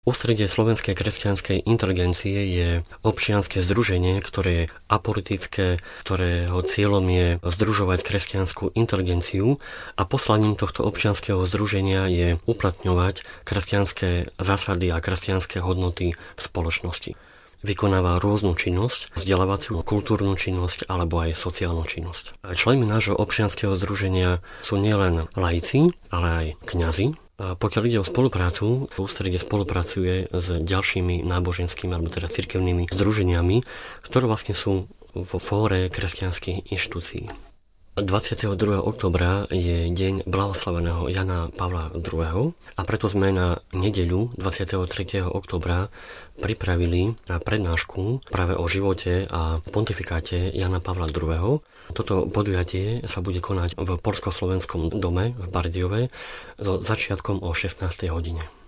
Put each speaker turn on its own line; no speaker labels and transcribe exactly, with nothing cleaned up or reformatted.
Ústredie slovenskej kresťanskej inteligencie je občianske združenie, ktoré je apolitické, ktorého cieľom je združovať kresťanskú inteligenciu a poslaním tohto občianskeho združenia je uplatňovať kresťanské zásady a kresťanské hodnoty v spoločnosti. Vykonáva rôznu činnosť, vzdelávaciu, kultúrnu činnosť alebo aj sociálnu činnosť. Členmi nášho občianskeho združenia sú nielen laici, ale aj kňazi. A pokiaľ ide o spoluprácu, ústredie spolupracuje s ďalšími náboženskými alebo teda cirkevnými združeniami, ktoré vlastne sú vo fóre kresťanských inštitúcií. dvadsiateho druhého októbra je deň blahoslaveného Jana Pavla druhého. a preto sme na nedeľu dvadsiateho tretieho októbra pripravili prednášku práve o živote a pontifikáte Jana Pavla druhého. Toto podujatie sa bude konať v Poľsko-slovenskom dome v Bardejove so začiatkom o šestnástej hodine.